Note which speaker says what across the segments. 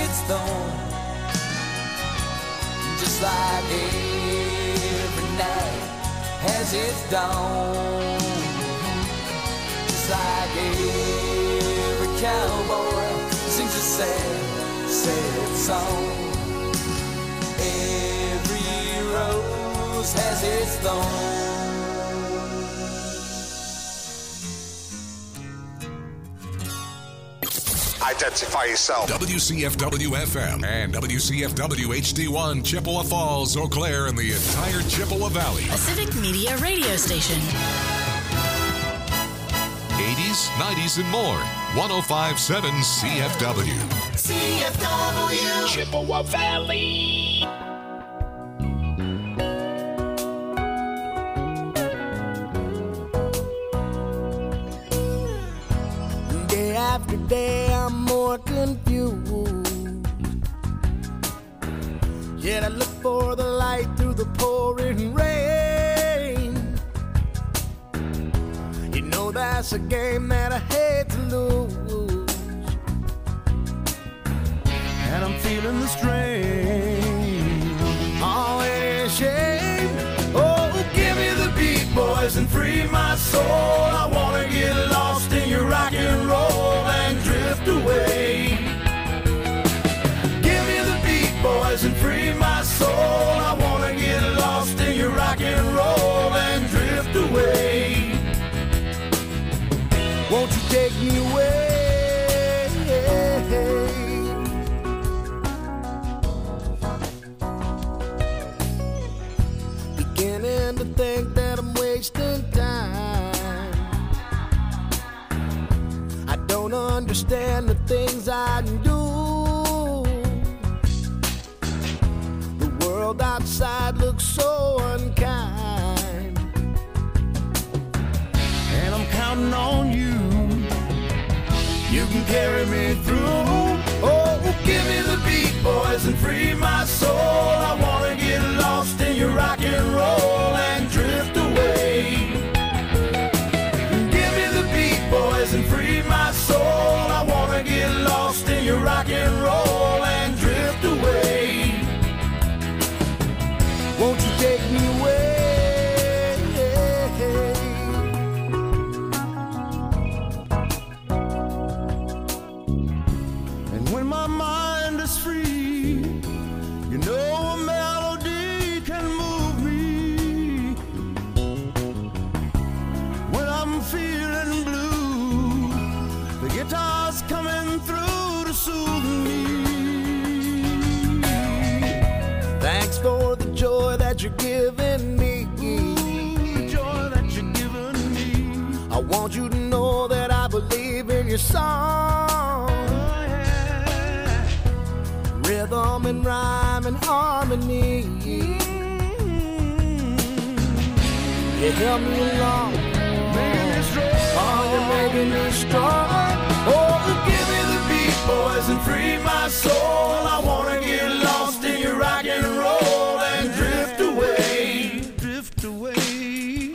Speaker 1: its thorn. Just like every night has its dawn. Just like every cowboy sings a sad, sad song. Every rose has its thorn.
Speaker 2: Identify yourself.
Speaker 3: WCFW-FM and WCFW-HD1, Chippewa Falls, Eau Claire, and the entire Chippewa Valley.
Speaker 4: A Civic Media radio station.
Speaker 3: 80s, 90s, and more. 105.7 CFW.
Speaker 5: CFW.
Speaker 6: Chippewa Valley.
Speaker 7: Day after day, I'm more confused. Yet I look for the light through the pouring rain. You know that's a game that I hate to lose. And I'm feeling the strain. Oh, it is a shame. Oh, give me the beat, boys, and free my soul. I wanna get lost in your rock and roll and drift away. Give me the beat, boys, and free my soul. I wanna get lost in your rock and roll and drift away. Won't you take me away? Beginning to think that I'm wasting time. I don't understand the things I do. The world outside looks so unkind. And I'm counting on you. You can carry me through. Oh, give me the beat, boys, and free my soul. I wanna get lost in your rock and roll and drift away. Give me the beat, boys, and free my soul. I wanna get lost in your rock and roll and drift away. Won't you take me away? And when my mind is free, you know a melody can move me. When I'm feeling blue, the guitar's coming through to soothe me. Thanks for the joy that you're giving me. The joy that you're giving me. I want you to know that I believe in your song. Rhythm and rhyme and harmony. You help me along, making me strong. Oh, you're making me strong. Oh, give me the beat, boys, and free my soul. I wanna get lost in your rock and roll and drift away. Drift away.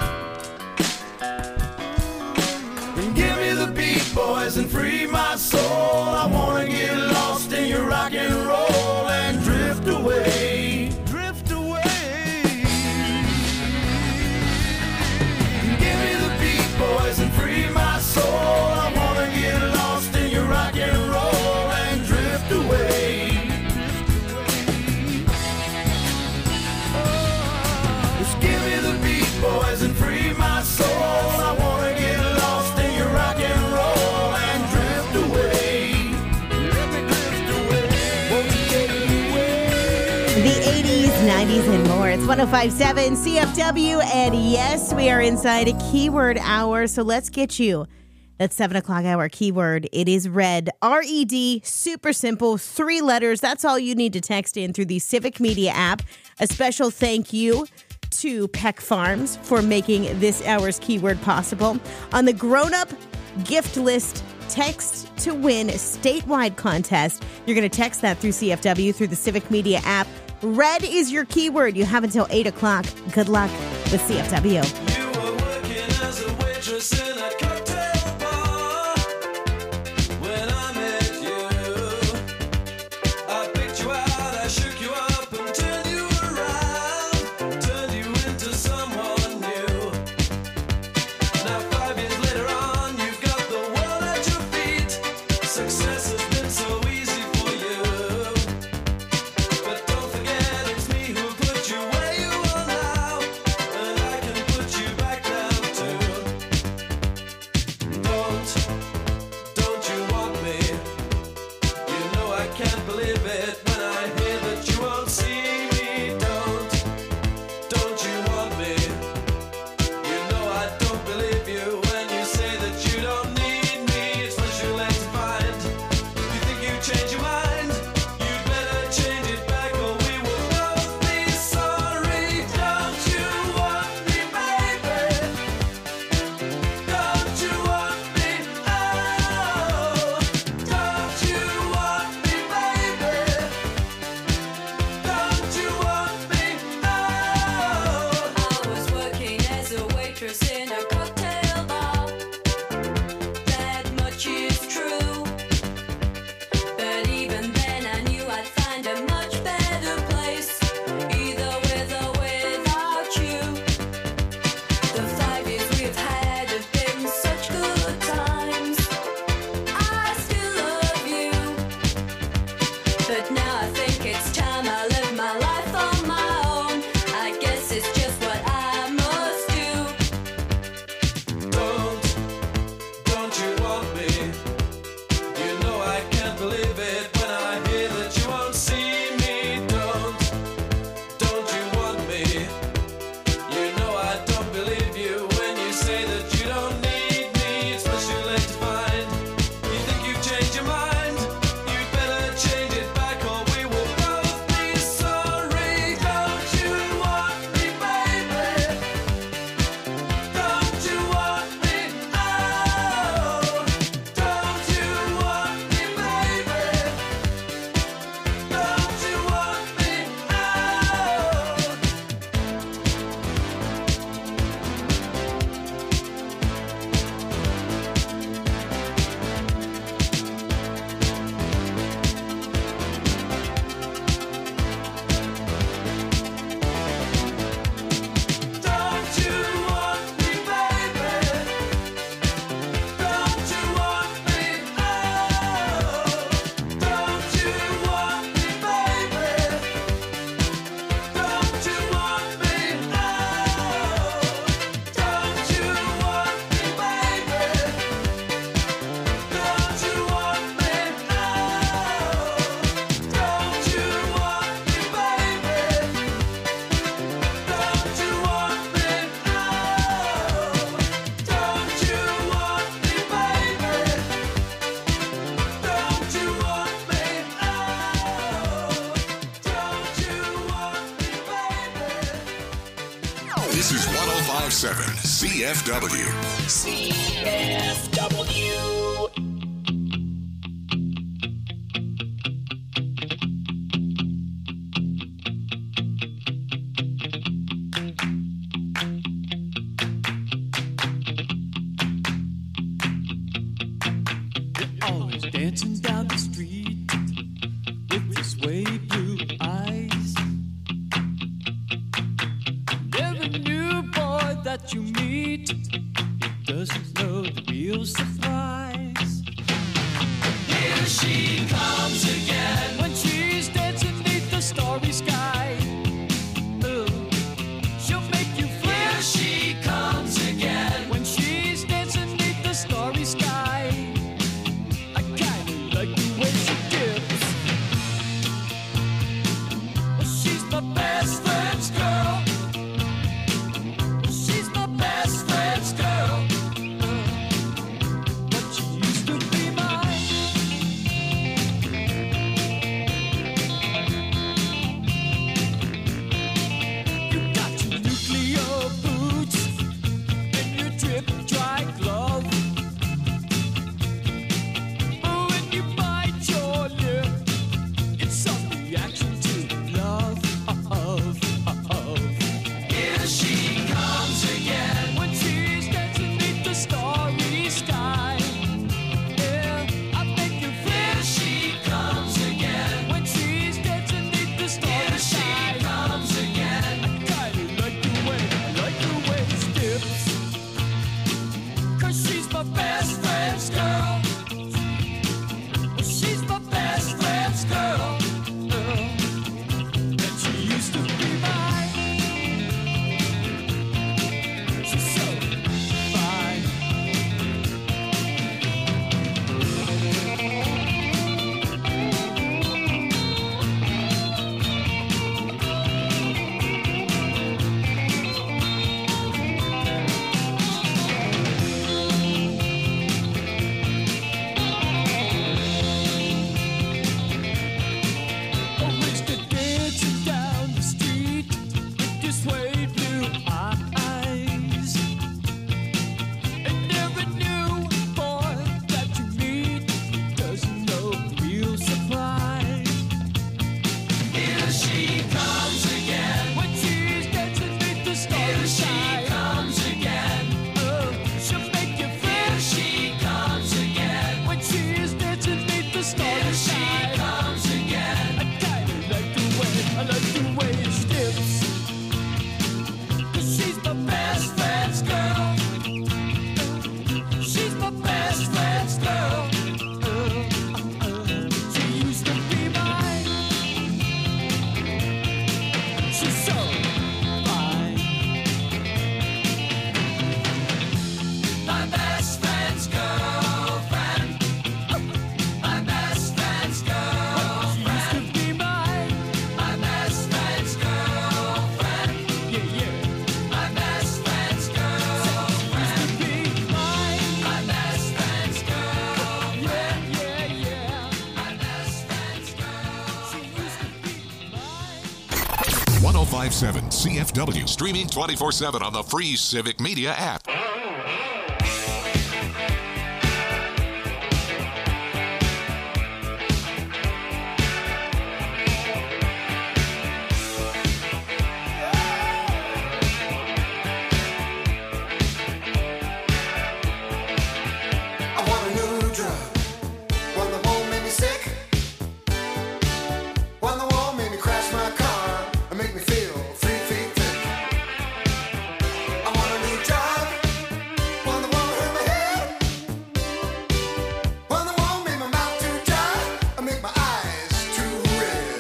Speaker 7: And give me the beat, boys, and free my soul. I wanna get lost in your rock and roll and drift away. Drift away. Give me the beat, boys, and free my soul. I wanna get lost in your rock and roll and drift away. Just give me the beat, boys, and free my soul. I wanna get lost in your rock and roll and drift away. Let me drift away. Won't you take me away?
Speaker 8: The 80s, 90s, and more. It's 105.7 CFW, and yes, we are inside a keyword hour, so let's get you that 7 o'clock hour keyword. It is RED, R-E-D, super simple, 3 letters. That's all you need to text in through the Civic Media app. A special thank you to Peck Farms for making this hour's keyword possible. On the grown-up gift list, text to win statewide contest. You're going to text that through CFW through the Civic Media app. RED is your keyword. You have until 8 o'clock. Good luck with CFW.
Speaker 1: You were working as a waitress in a cocktail bar when I met you. I can't believe it when I hear that you won't see me. Don't you want me? You know I don't believe you when you say that you don't need me. It's much too late to find. You think you change your mind? You'd better change it back or we will both be sorry. Don't you want me, baby? Don't you want me? Oh, don't you want me, baby? Don't you want me? Oh.
Speaker 9: I was working as a waitress in a cocktail bar. That much is true. But even then I knew I'd find a much better place, either with or without you. The 5 years we've had have been such good times. I still love you. But now I think it's time I live my life on my own. I guess it's just what I must do.
Speaker 1: Don't you want me? You know I can't believe it when I hear that you won't see me. Don't you want me? You know I don't believe you when you say that you don't need me. It's much too late to find. You think you've changed your mind? You'd better change it back or we will both be sorry. Don't you want me, baby? Don't you want me? Oh, don't you want me, baby? Don't you want me? Oh. Don't you want me, baby? Don't you want me? Oh, don't you want me, baby? Don't you want me? Oh, don't you want me, baby? Don't you want me? Oh, don't you want me, baby? Don't you want me? Oh, don't you want me, baby? Don't you want me? Oh, don't you want me, baby?
Speaker 3: This is 1057 CFW.
Speaker 6: CFW.
Speaker 7: Always dancing down the street with your sway blue eyes. Every new boy that you meet doesn't know the real surprise.
Speaker 3: 1057 CFW. Streaming 24/7 on the free Civic Media app.
Speaker 5: I want a new drug, one that won't make me sick, one that won't make me crash my car and make me feel 3 feet thick. I want a new drug, one that won't hurt my head, one that won't make my mouth too dry and make my eyes too red,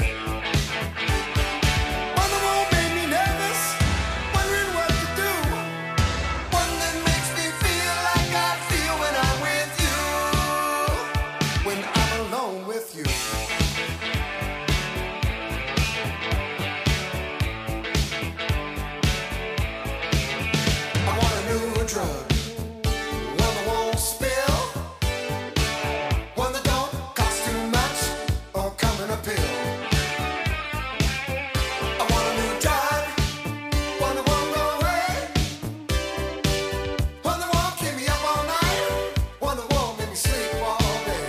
Speaker 5: one that won't make me nervous, wondering what to do, one that makes me feel like I feel when I'm with you, when I'm alone with you. I want a new drug, one that won't spill, one that don't cost too much or come in a pill. I want a new drug, one that won't go away, one that won't keep me up all night, one that won't make me sleep all day,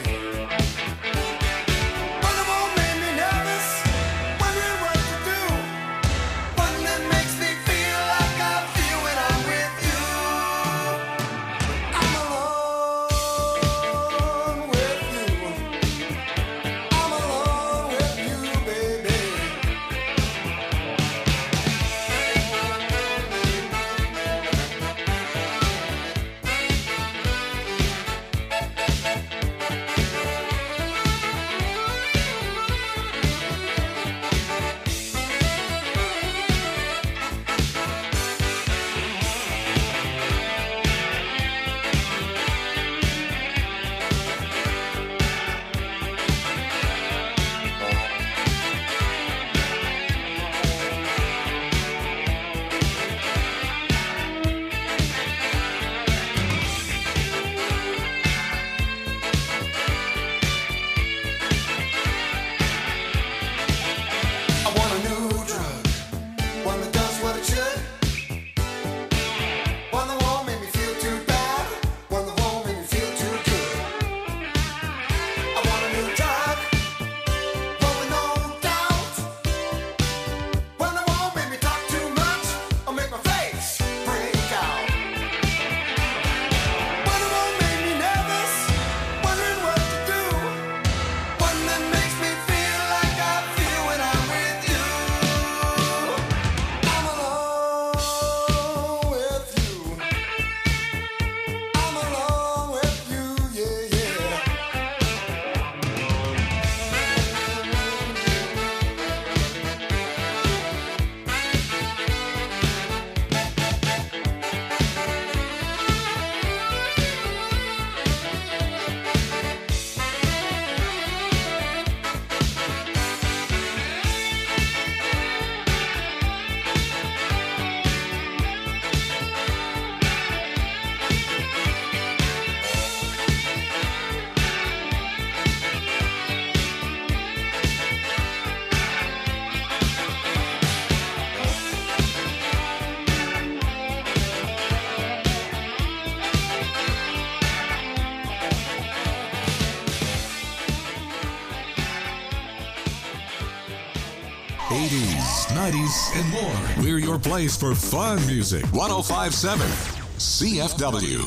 Speaker 5: one that won't make me nervous, wondering what to do, one that makes me feel like I feel when I'm with you. I'm alone with you. I'm alone with you, baby. I want a new drug, one that does what it should, one that won't make me feel too bad, one that won't make me feel too good. I want a new drug, one with no doubt, one that won't make me talk too much or make my face break out, one that won't make me nervous, wondering what to do, one that makes me feel like I feel when I'm with you. I'm alone with you. I'm alone with you, yeah, yeah.
Speaker 3: '80s, '90s, and more. We're your place for fun music. 1057 CFW.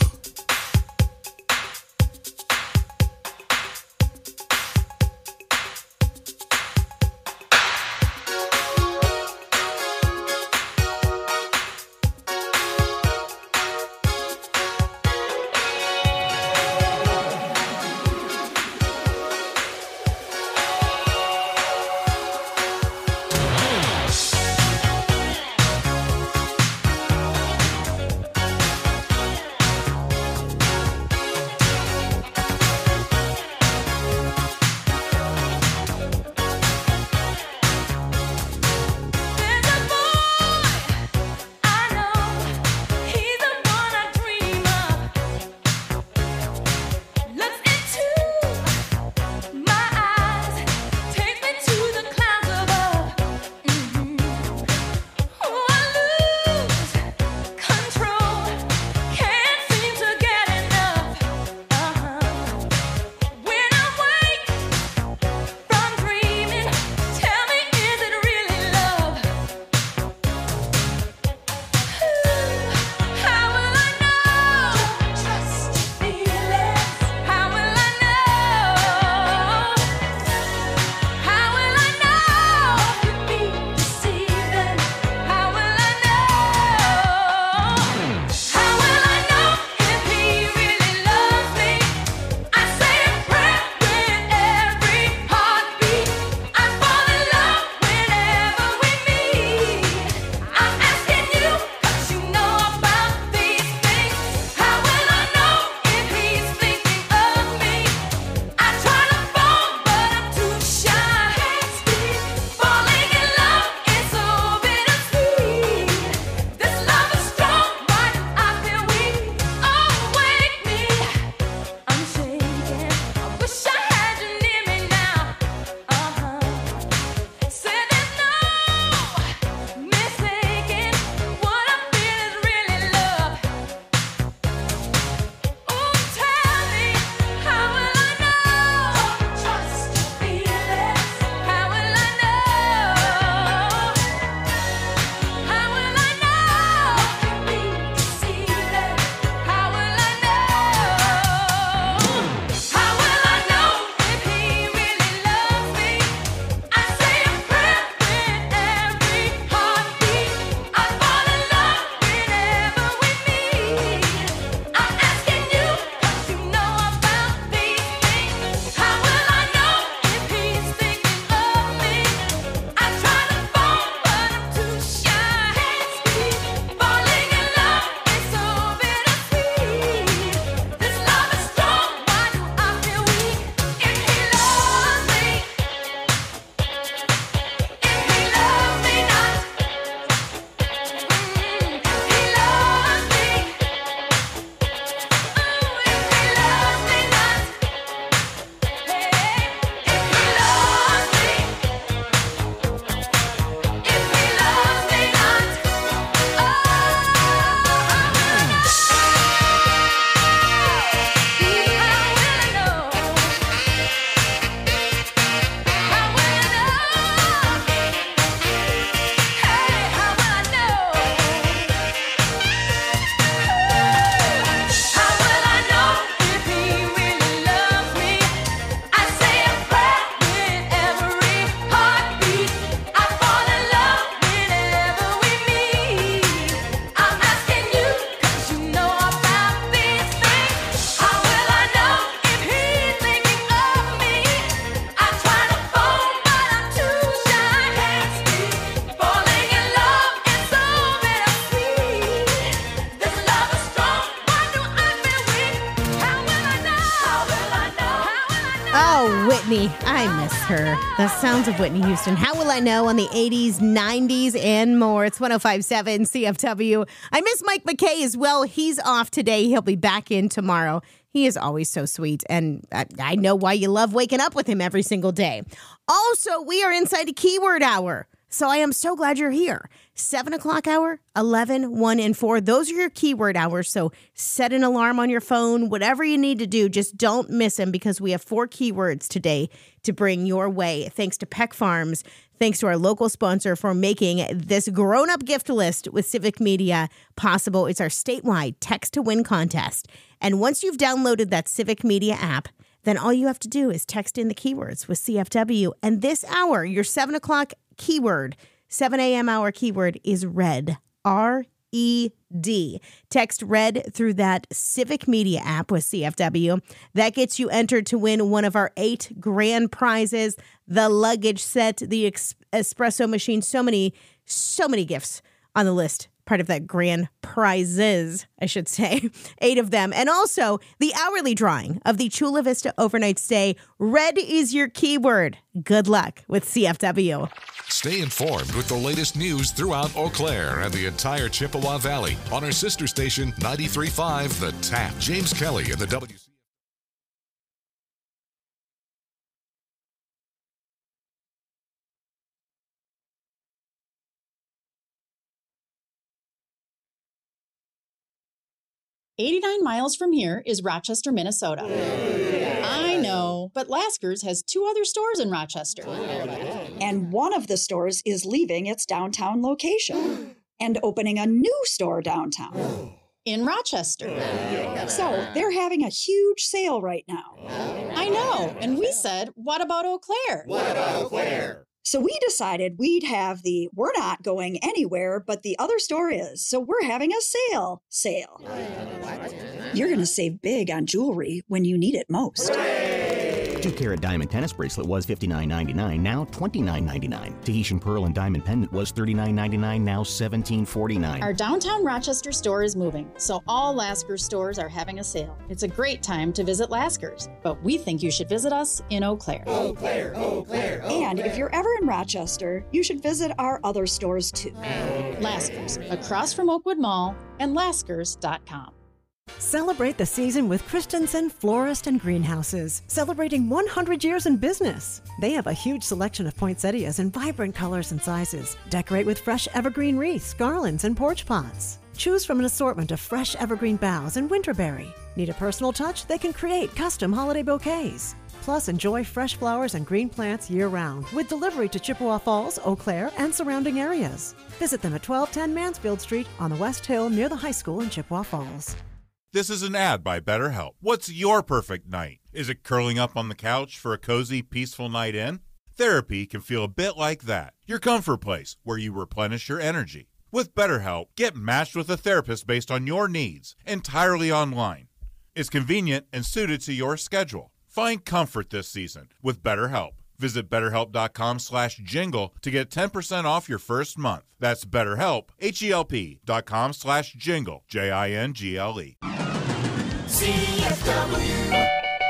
Speaker 8: I miss her. The sounds of Whitney Houston. How will I know on the 80s, 90s, and more? It's 105.7 CFW. I miss Mike McKay as well. He's off today. He'll be back in tomorrow. He is always so sweet, and I know why you love waking up with him every single day. Also, we are inside a keyword hour, so I am so glad you're here. 7 o'clock hour, 11, 1, and 4. Those are your keyword hours, so set an alarm on your phone. Whatever you need to do, just don't miss them because we have 4 keywords today to bring your way. Thanks to Peck Farms. Thanks to our local sponsor for making this grown-up gift list with Civic Media possible. It's our statewide text-to-win contest. And once you've downloaded that Civic Media app, then all you have to do is text in the keywords with CFW. And this hour, your 7 o'clock keyword, 7 a.m. hour keyword is RED, R-E-D. Text RED through that Civic Media app with CFW. That gets you entered to win one of our 8 grand prizes, the luggage set, the espresso machine, so many gifts on the list. Part of that grand prizes, I should say, 8 of them. And also the hourly drawing of the Chula Vista overnight stay. Red is your keyword. Good luck with CFW.
Speaker 3: Stay informed with the latest news throughout Eau Claire and the entire Chippewa Valley on our sister station 93.5 The Tap. James Kelly in the WC.
Speaker 10: "89 miles from here is Rochester, Minnesota." I know, but Lasker's has 2 other stores in Rochester.
Speaker 11: And one of the stores is leaving its downtown location and opening a new store downtown.
Speaker 10: In Rochester.
Speaker 11: So they're having a huge sale right now.
Speaker 10: I know, and we said, what about Eau Claire?
Speaker 11: So we decided we'd have the "we're not going anywhere, but the other store is, so we're having a sale. You're going to save big on jewelry when you need it most.
Speaker 12: 2-carat diamond tennis bracelet was $59.99, now $29.99. Tahitian pearl and diamond pendant was $39.99, now $17.49.
Speaker 10: Our downtown Rochester store is moving, so all Lasker's stores are having a sale. It's a great time to visit Lasker's, but we think you should visit us in Eau Claire.
Speaker 11: And if you're ever in Rochester, you should visit our other stores too.
Speaker 10: Lasker's, across from Oakwood Mall, and laskers.com.
Speaker 13: Celebrate the season with Christensen Florist and Greenhouses, celebrating 100 years in business. They have a huge selection of poinsettias in vibrant colors and sizes. Decorate with fresh evergreen wreaths, garlands, and porch pots. Choose from an assortment of fresh evergreen boughs and winterberry. Need a personal touch? They can create custom holiday bouquets. Plus, enjoy fresh flowers and green plants year-round with delivery to Chippewa Falls, Eau Claire, and surrounding areas. Visit them at 1210 Mansfield Street on the West Hill near the high school in Chippewa Falls.
Speaker 14: This is an ad by BetterHelp. What's your perfect night? Is it curling up on the couch for a cozy, peaceful night in? Therapy can feel a bit like that. Your comfort place where you replenish your energy. With BetterHelp, get matched with a therapist based on your needs, entirely online. It's convenient and suited to your schedule. Find comfort this season with BetterHelp. Visit BetterHelp.com/jingle to get 10% off your first month. That's BetterHelp, HELP.com/jingle, JINGLE.
Speaker 5: CFW.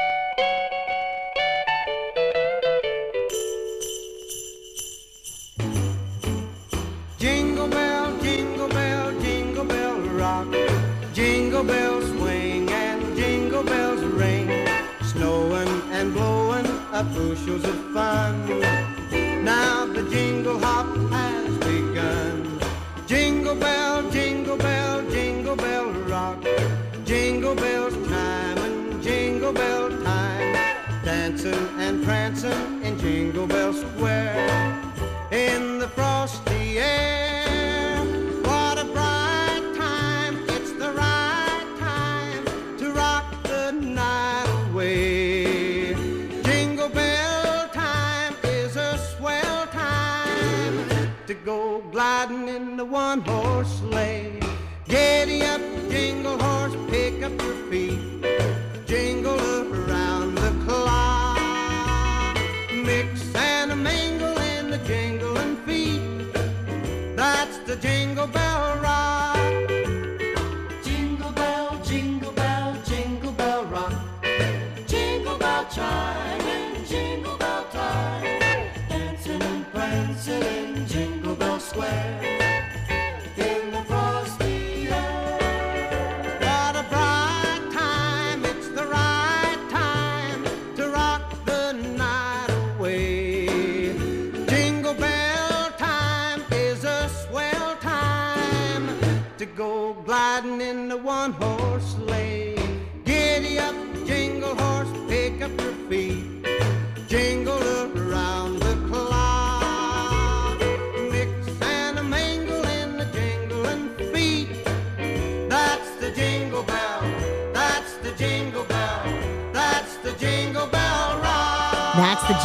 Speaker 7: Jingle bell, jingle bell, jingle bell rock. Jingle bells swing and jingle bells ring. Snowing and blowing up bushels of fun. Now the jingle hop has begun. Jingle bell, jingle bell, jingle bell rock. Jingle bells chime and jingle bell time. Dancing and prancing in Jingle Bell Square. In the frosty air, what a bright time. It's the right time to rock the night away. Jingle bell time is a swell time to go gliding in the one-horse sleigh. Giddy up, jingle horse, pick up your feet. Jingle around the clock. Mix and a mingle in the jingling feet. That's the Jingle Bell Rock. Jingle bell, jingle bell, jingle bell rock. Jingle bell chime and jingle bell time.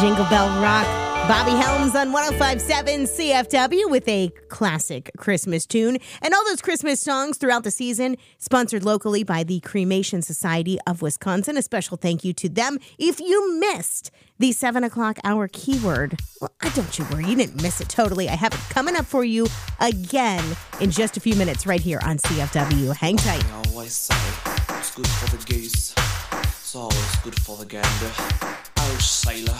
Speaker 8: Jingle Bell Rock. Bobby Helms on 105.7 CFW with a classic Christmas tune. And all those Christmas songs throughout the season, sponsored locally by the Cremation Society of Wisconsin. A special thank you to them. If you missed the 7 o'clock hour keyword, well, don't you worry, you didn't miss it totally. I have it coming up for you again in just a few minutes right here on CFW. Hang tight.
Speaker 15: I always say it's good for the geese, it's always good for the gander. Oh, sailor.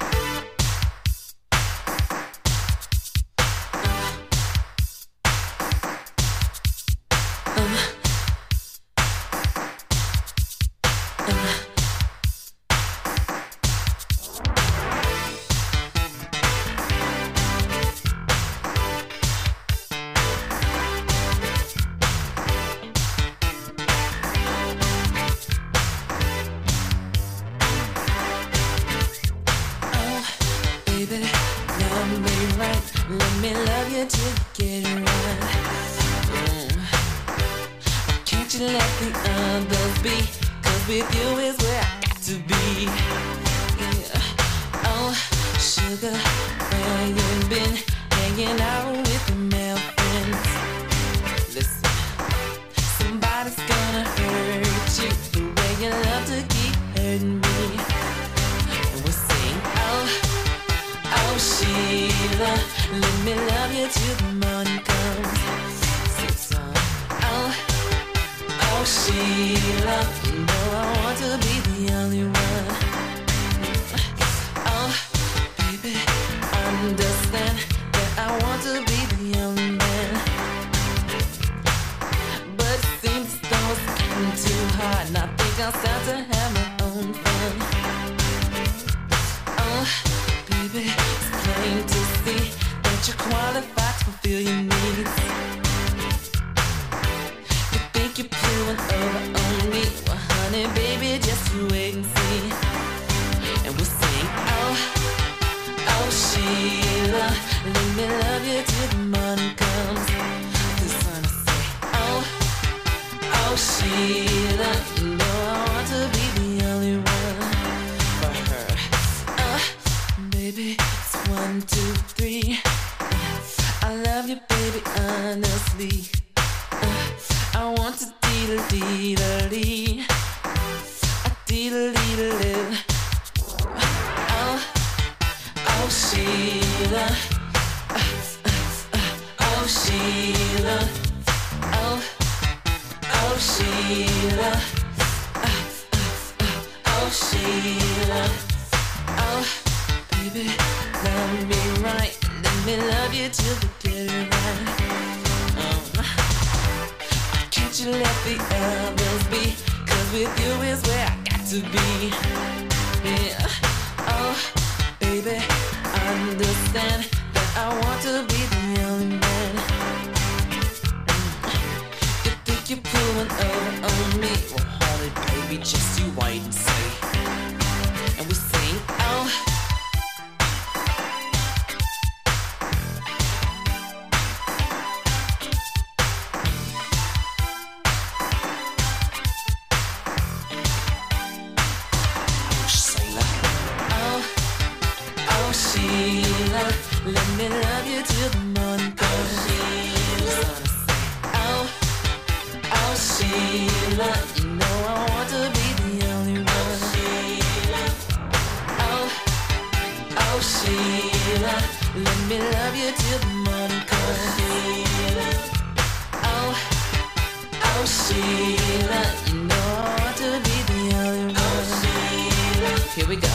Speaker 3: Here we go.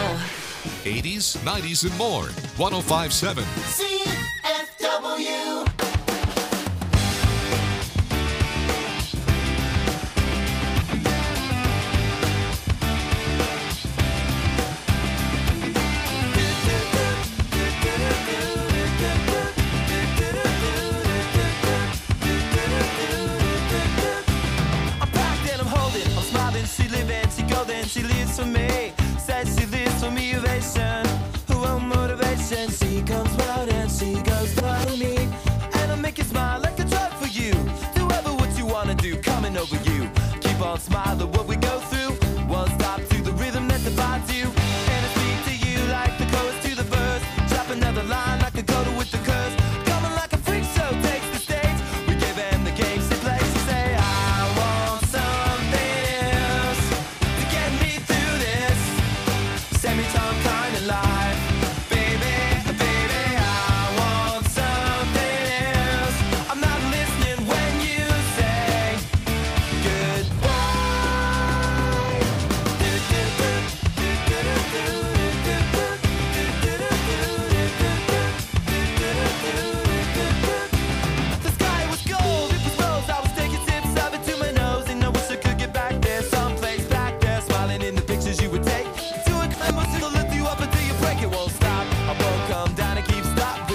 Speaker 3: 80s, 90s, and more. 105.7.
Speaker 5: CFW.
Speaker 7: She living, she golden, she lives for me. Says she lives for me, ovation. Who will motivation? She comes round and she goes down to me. And I'll make you smile like a drug for you. Do ever what you wanna do, coming over you. Keep on smiling what we go through. Won't stop to the rhythm that divides you. And I speak to you like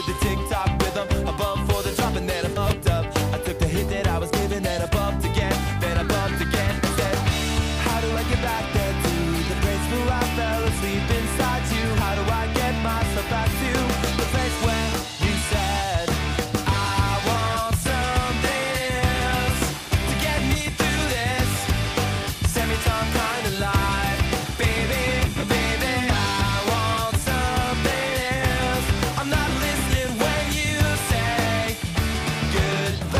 Speaker 16: the tick-tock rhythm. Above for the drop and then I fucked up. I took the hit that I was given and I bumped again. Then I bumped again and said, how do I get back there to the place where I fell asleep inside you? How do I get myself back to the place where you said I want something else to get me through this semi-time kind of life? Baby, baby, I want something else. I'm not listening when you say goodbye.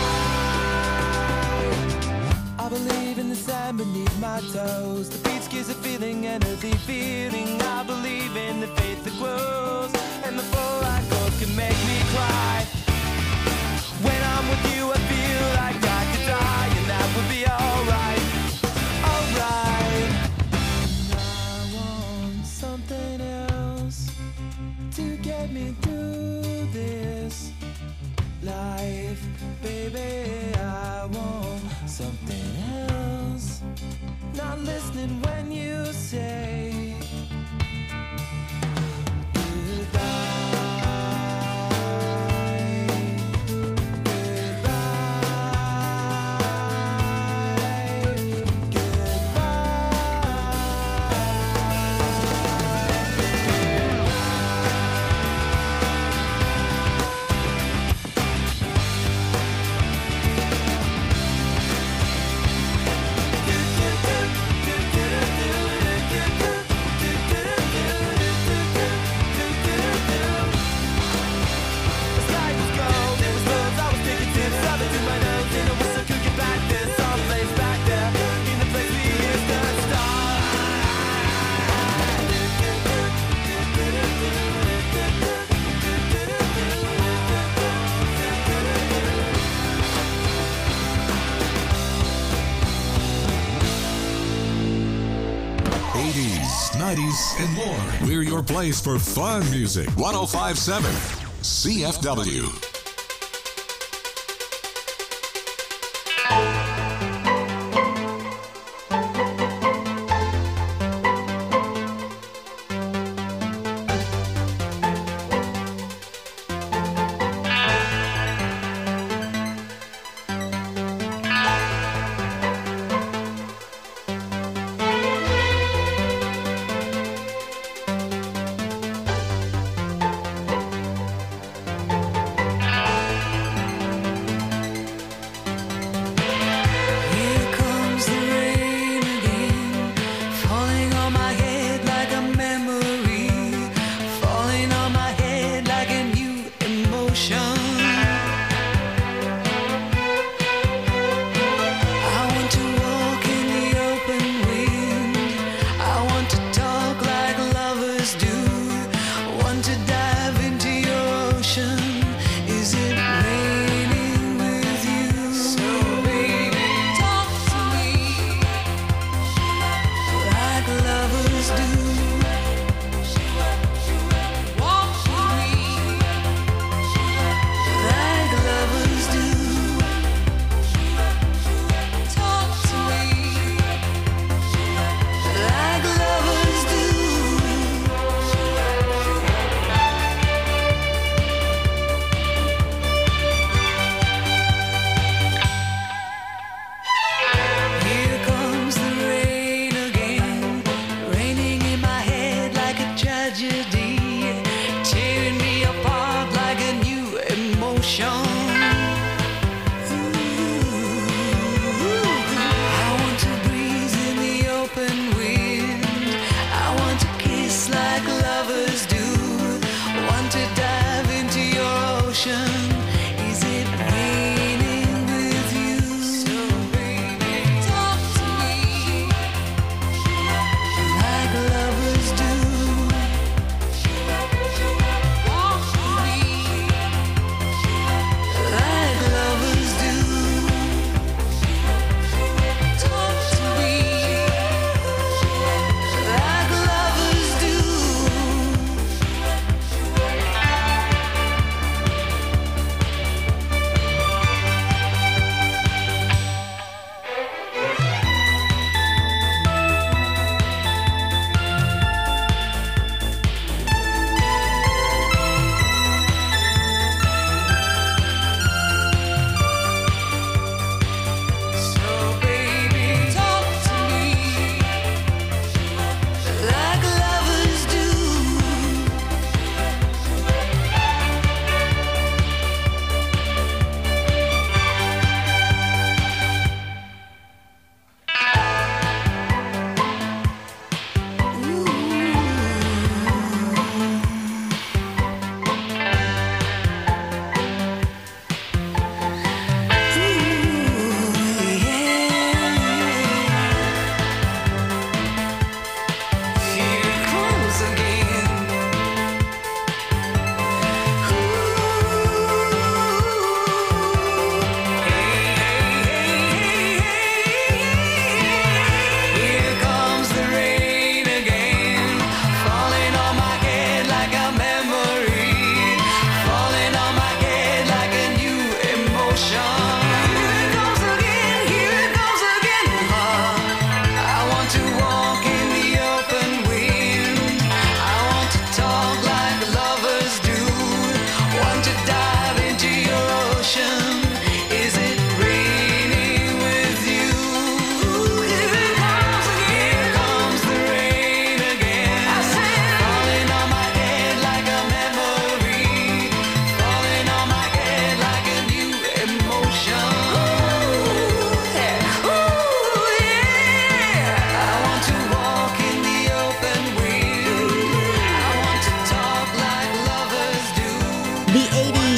Speaker 16: I believe in the sand beneath my toes. The beach gives a feeling, an earthy feeling. I believe in the faith that grows, and the full light goes can make me cry. When I'm with you, I feel like I could die, and that would be alright, alright. And I want something else to get me through this life, baby. I want something else. Not listening when you say
Speaker 3: and more. We're your place for fun music. 1057 CFW.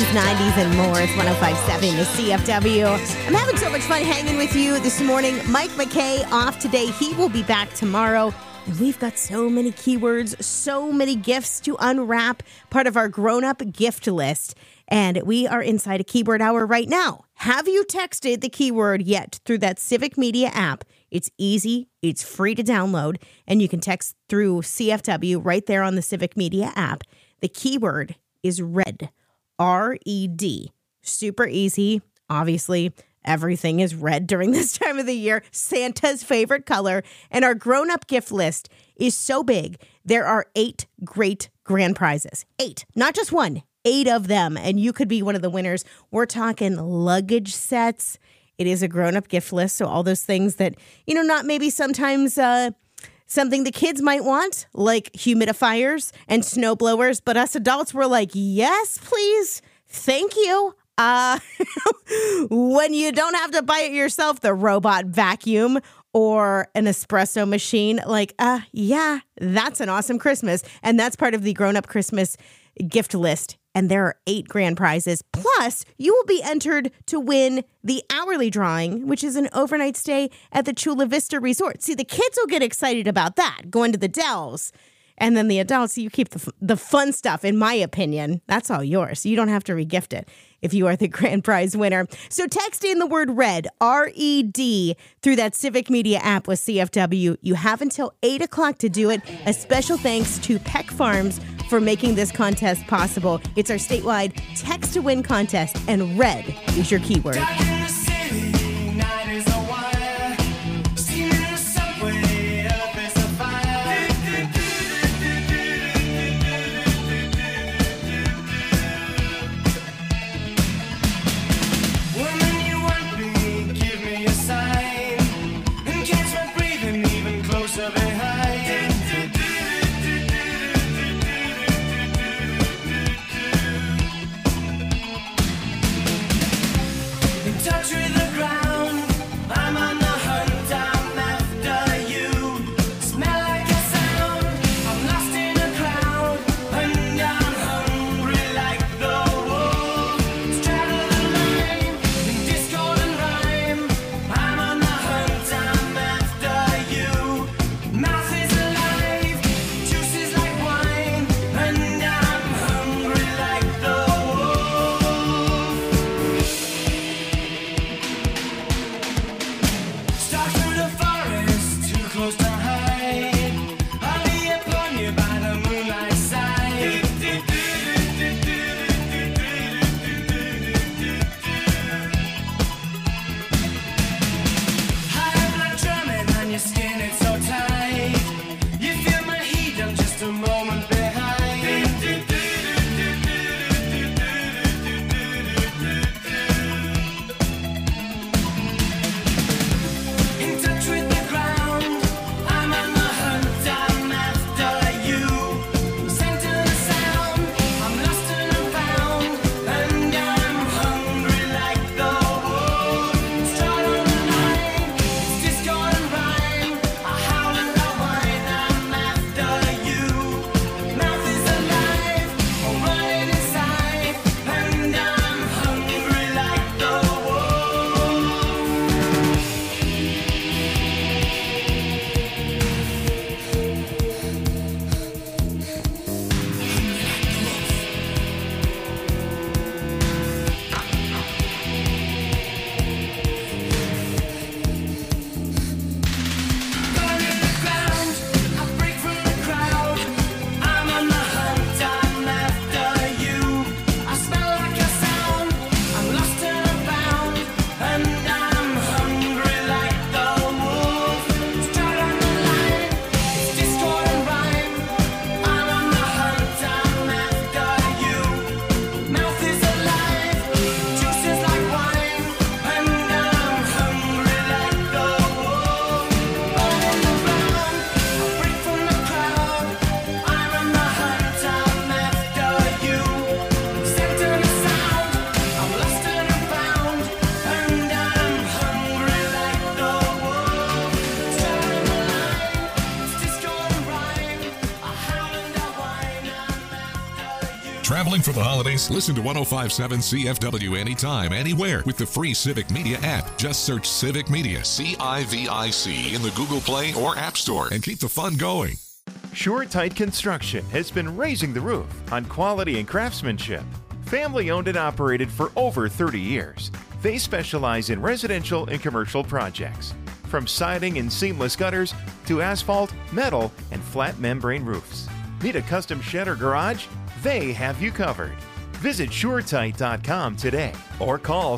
Speaker 8: 90s, and more. It's 105.7 to CFW. I'm having so much fun hanging with you this morning. Mike McKay off today. He will be back tomorrow. And we've got so many keywords, so many gifts to unwrap, part of our grown-up gift list. And we are inside a keyword hour right now. Have you texted the keyword yet through that Civic Media app? It's easy, it's free to download, and you can text through CFW right there on the Civic Media app. The keyword is red, R-E-D. Super easy. Obviously, everything is red during this time of the year. Santa's favorite color. And our grown-up gift list is so big, there are 8 great grand prizes. 8, not just one, 8 of them. And you could be one of the winners. We're talking luggage sets. It is a grown-up gift list, so all those things that, not maybe sometimes something the kids might want, like humidifiers and snow blowers, but us adults were like, yes, please, thank you. When you don't have to buy it yourself, the robot vacuum or an espresso machine, yeah, that's an awesome Christmas. And that's part of the grown-up Christmas gift list. And there are 8 grand prizes. Plus, you will be entered to win the hourly drawing, which is an overnight stay at the Chula Vista Resort. See, the kids will get excited about that, going to the Dells. And then the adults, you keep the fun stuff, in my opinion. That's all yours. You don't have to regift it if you are the grand prize winner. So text in the word red, R-E-D, through that Civic Media app with CFW. You have until 8 o'clock to do it. A special thanks to Peck Farms for making this contest possible. It's our statewide text to win contest, and red is your keyword.
Speaker 16: Touch
Speaker 3: Traveling for the holidays? Listen to 1057 CFW anytime, anywhere with the free Civic Media app. Just search Civic Media, CIVIC, in the Google Play or App Store and keep the fun going.
Speaker 17: SureTight Construction has been raising the roof on quality and craftsmanship. Family owned and operated for over 30 years. They specialize in residential and commercial projects, from siding and seamless gutters to asphalt, metal, and flat membrane roofs. Need a custom shed or garage? They have you covered. Visit SureTight.com today or call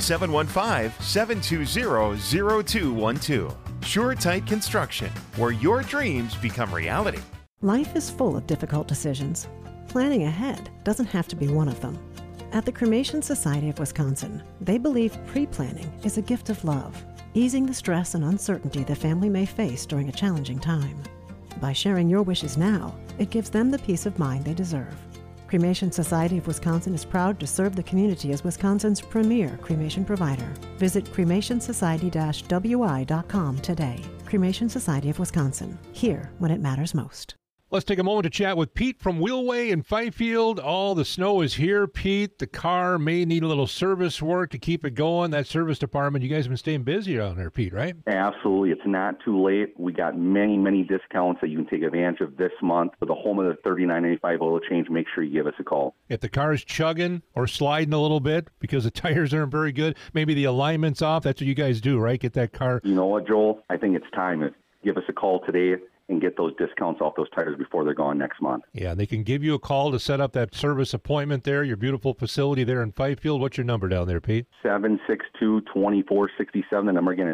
Speaker 17: 715-720-0212. SureTight Construction, where your dreams become reality.
Speaker 13: Life is full of difficult decisions. Planning ahead doesn't have to be one of them. At the Cremation Society of Wisconsin, they believe pre-planning is a gift of love, easing the stress and uncertainty the family may face during a challenging time. By sharing your wishes now, it gives them the peace of mind they deserve. Cremation Society of Wisconsin is proud to serve the community as Wisconsin's premier cremation provider. Visit cremationsociety-wi.com today. Cremation Society of Wisconsin. Here when it matters most.
Speaker 18: Let's take a moment to chat with Pete from Wheelway in Fifield. All the snow is here, Pete. The car may need a little service work to keep it going. That service department, you guys have been staying busy down there, Pete, right?
Speaker 19: Absolutely. It's not too late. We got many, many discounts that you can take advantage of this month. For the home of the $39.95 oil change, make sure you give us a call.
Speaker 18: If the car is chugging or sliding a little bit because the tires aren't very good, maybe the alignment's off, that's what you guys do, right? Get that car.
Speaker 19: You know what, Joel? I think it's time. Give us a call today and get those discounts off those tires before they're gone next month.
Speaker 18: Yeah, they can give you a call to set up that service appointment there, your beautiful facility there in Fifield. What's your number down there, Pete?
Speaker 19: 762-2467. The number again is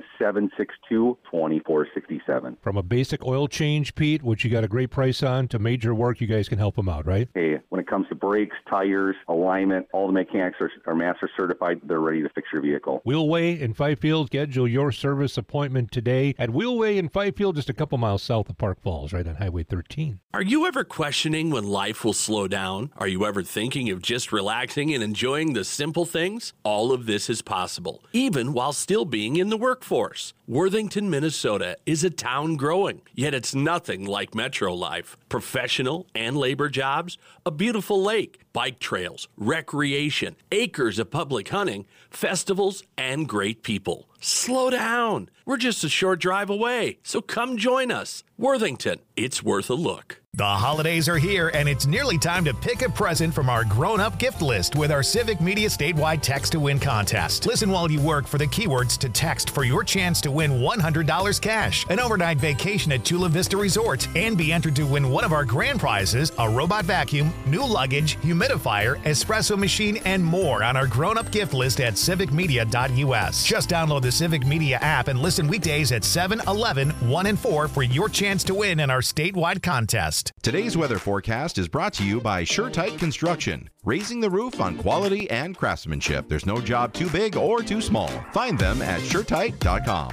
Speaker 19: 762-2467.
Speaker 18: From a basic oil change, Pete, which you got a great price on, to major work, you guys can help them out, right?
Speaker 19: Hey, when it comes to brakes, tires, alignment, all the mechanics are master certified. They're ready to fix your vehicle.
Speaker 18: Wheelway in Fifield. Schedule your service appointment today at Wheelway in Fifield, just a couple miles south of Park Falls, right on Highway 13.
Speaker 20: Are you ever questioning when life will slow down? Are you ever thinking of just relaxing and enjoying the simple things? All of this is possible, even while still being in the workforce. Worthington, Minnesota is a town growing, yet it's nothing like metro life. Professional and labor jobs, a beautiful lake, bike trails, recreation, acres of public hunting, festivals, and great people. Slow down. We're just a short drive away, so come join us. Worthington, it's worth a look.
Speaker 21: The holidays are here, and it's nearly time to pick a present from our grown-up gift list with our Civic Media statewide text-to-win contest. Listen while you work for the keywords to text for your chance to win $100 cash, an overnight vacation at Chula Vista Resort, and be entered to win one of our grand prizes, a robot vacuum, new luggage, humidifier, espresso machine, and more on our grown-up gift list at civicmedia.us. Just download the Civic Media app and listen weekdays at 7, 11, 1, and 4 for your chance to win in our statewide contest.
Speaker 22: Today's weather forecast is brought to you by SureTight Construction, raising the roof on quality and craftsmanship. There's no job too big or too small. Find them at SureTight.com.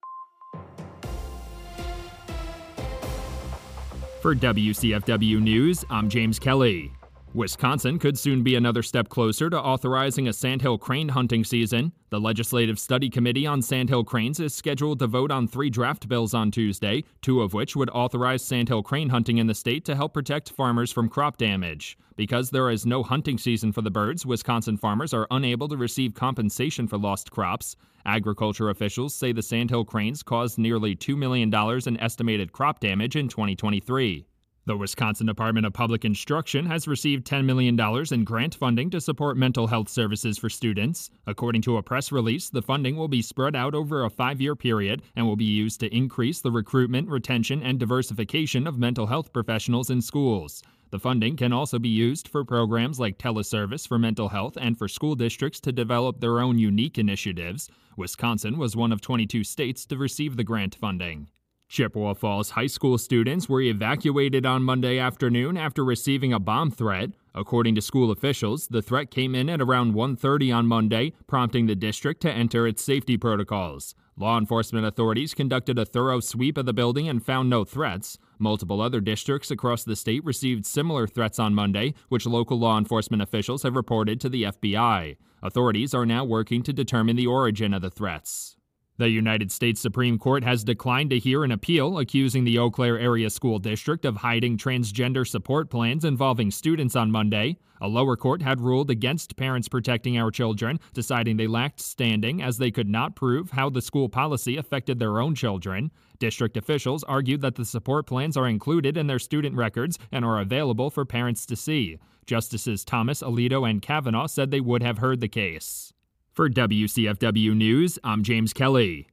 Speaker 23: For WCFW News, I'm James Kelly. Wisconsin could soon be another step closer to authorizing a sandhill crane hunting season. The Legislative Study Committee on Sandhill Cranes is scheduled to vote on 3 draft bills on Tuesday, 2 of which would authorize sandhill crane hunting in the state to help protect farmers from crop damage. Because there is no hunting season for the birds, Wisconsin farmers are unable to receive compensation for lost crops. Agriculture officials say the sandhill cranes caused nearly $2 million in estimated crop damage in 2023. The Wisconsin Department of Public Instruction has received $10 million in grant funding to support mental health services for students. According to a press release, the funding will be spread out over a 5-year period and will be used to increase the recruitment, retention, and diversification of mental health professionals in schools. The funding can also be used for programs like teleservice for mental health and for school districts to develop their own unique initiatives. Wisconsin was one of 22 states to receive the grant funding. Chippewa Falls High School students were evacuated on Monday afternoon after receiving a bomb threat. According to school officials, the threat came in at around 1:30 on Monday, prompting the district to enter its safety protocols. Law enforcement authorities conducted a thorough sweep of the building and found no threats. Multiple other districts across the state received similar threats on Monday, which local law enforcement officials have reported to the FBI. Authorities are now working to determine the origin of the threats. The United States Supreme Court has declined to hear an appeal accusing the Eau Claire Area School District of hiding transgender support plans involving students on Monday. A lower court had ruled against Parents Protecting Our Children, deciding they lacked standing as they could not prove how the school policy affected their own children. District officials argued that the support plans are included in their student records and are available for parents to see. Justices Thomas, Alito, and Kavanaugh said they would have heard the case. For WCFW News, I'm James Kelly.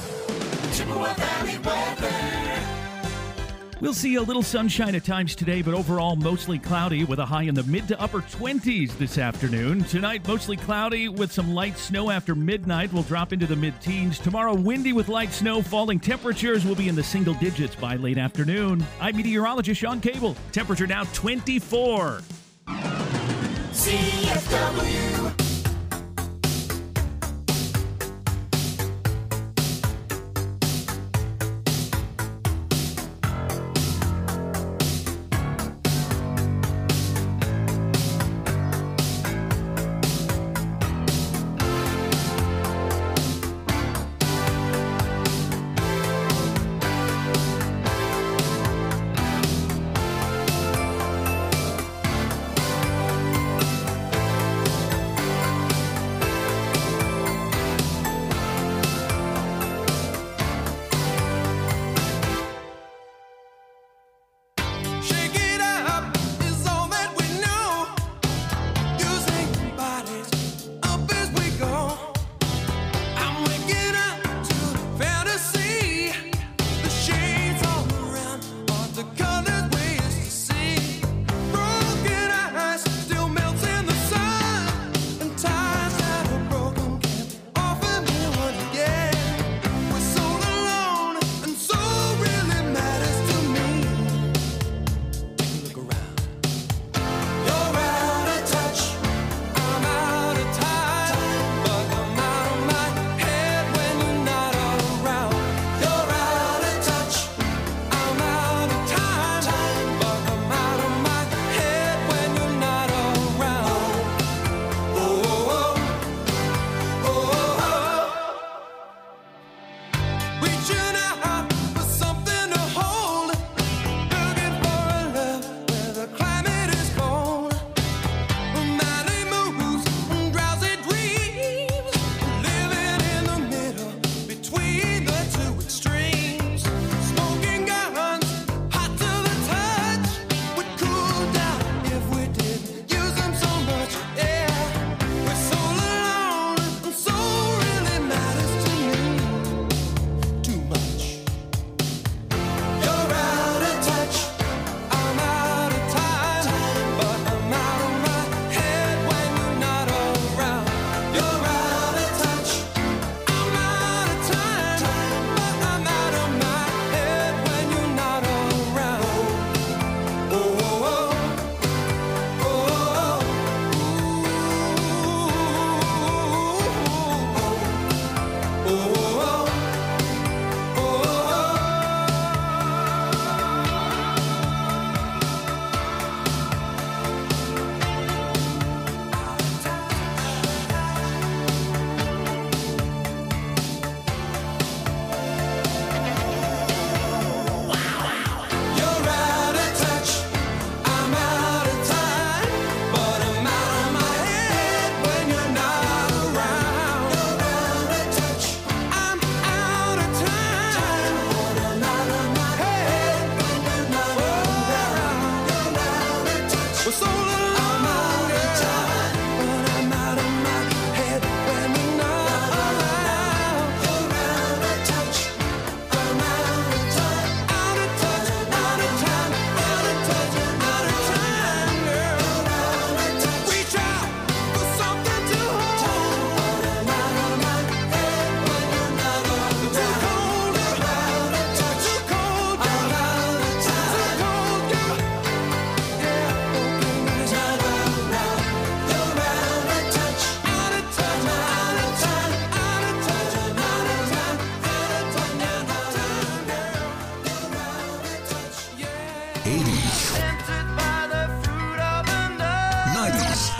Speaker 2: We'll see a little sunshine at times today, but overall mostly cloudy with a high in the mid to upper 20s this afternoon. Tonight, mostly cloudy with some light snow after midnight. We'll drop into the mid-teens. Tomorrow, windy with light snow. Falling temperatures will be in the single digits by late afternoon. I'm meteorologist Sean Cable. Temperature now 24.
Speaker 5: CFW.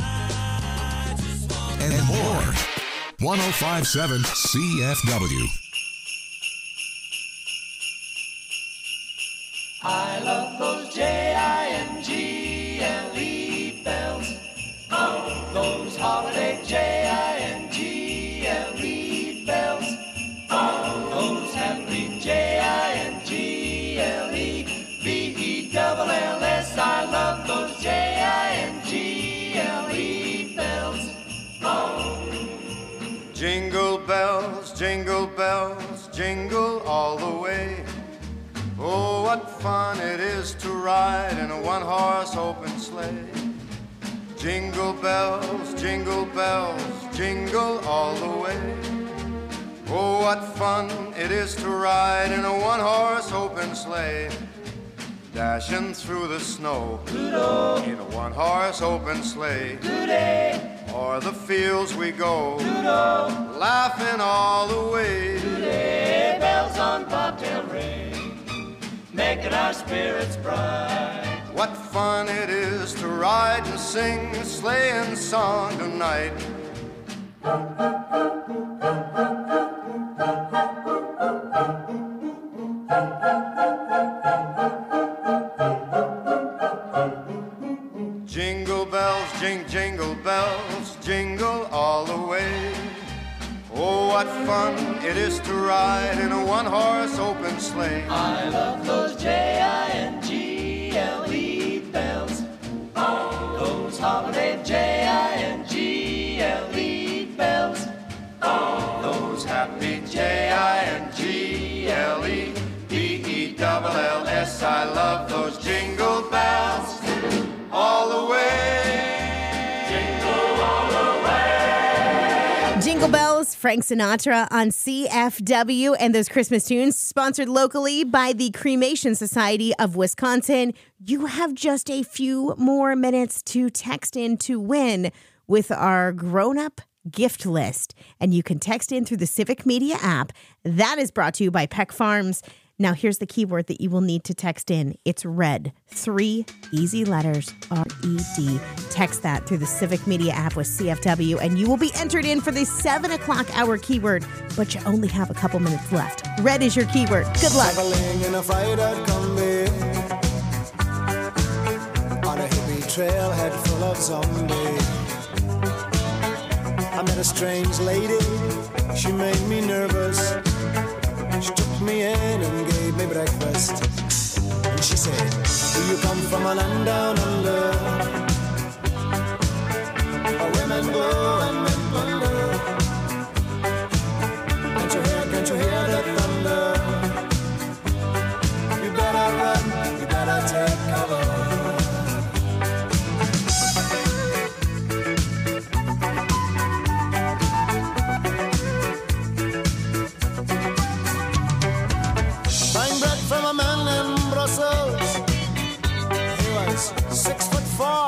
Speaker 3: and more. 105.7 CFW.
Speaker 16: I love those Jingle bells. Oh, those holiday Jingle bells. Oh, those happy Jingle-bells. I love those Jingle bells. Oh.
Speaker 7: Jingle bells, jingle all the way. Oh, what fun it is to ride in a one-horse open sleigh. Jingle bells, jingle all the way. Oh, what fun it is to ride in a one-horse open sleigh. Dashing through the snow
Speaker 16: Doodle.
Speaker 7: In a one-horse open sleigh.
Speaker 16: Doodle.
Speaker 7: O'er the fields we go,
Speaker 16: Doodle.
Speaker 7: Laughing all the way.
Speaker 16: Doodle. Bells on bobtail ring, making our spirits bright.
Speaker 7: What fun it is to ride and sing a sleighing song tonight. Jingle bells, jingle bells, jingle all the way. Oh, what fun it is to ride in a one-horse open sleigh.
Speaker 16: I love those Jingle bells. Oh, those holiday Jingle bells.
Speaker 7: Oh, those happy Jingle-bells. I love those jingle bells all the way. Jingle all the way.
Speaker 8: Jingle Bells, Frank Sinatra on CFW, and those Christmas tunes sponsored locally by the Cremation Society of Wisconsin. You have just a few more minutes to text in to win with our grown-up gift list, and you can text in through the Civic Media app. That is brought to you by Peck Farms. Now, here's the keyword that you will need to text in. It's RED. 3 easy letters, R-E-D. Text that through the Civic Media app with CFW, and you will be entered in for the 7 o'clock hour keyword, but you only have a couple minutes left. RED is your keyword. Good luck.
Speaker 5: Traveling in a freighter combi on a hippie trailhead full of zombies. I met a strange lady. She made me nervous. She took me in and gave me breakfast. And she said, do you come from a land down under? Where women go and men plunder. Can't you hear the thunder? You better run, you better take cover. From a man in Brussels. He was 6'4"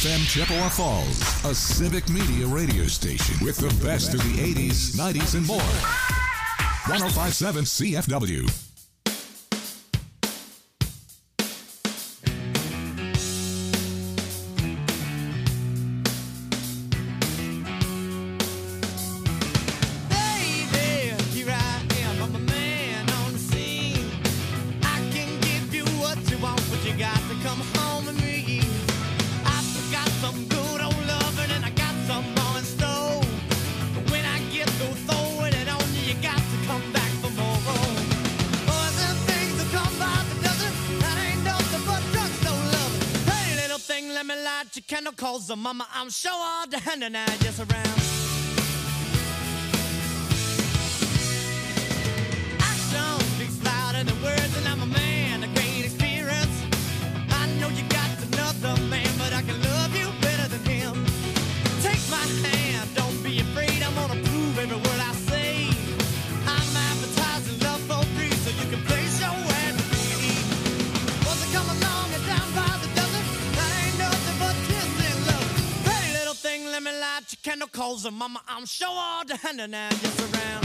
Speaker 3: FM Chippewa Falls, a Civic Media radio station with the best of the 80s, 90s, and more. 105.7 CFW.
Speaker 1: Cause the mama, I'm sure all the hand and I just around. Action speaks louder than words, and I'm a man, a great experience. I know you got another man, but I can love you better than him. Take my hand, don't be afraid, I'm gonna prove every word I say. I'm advertising love for free, so you can place your ad with me. Was it come along and down by the dozen? That ain't nothing but let me light your candle, cause mama, I'm sure all the hand and I just around.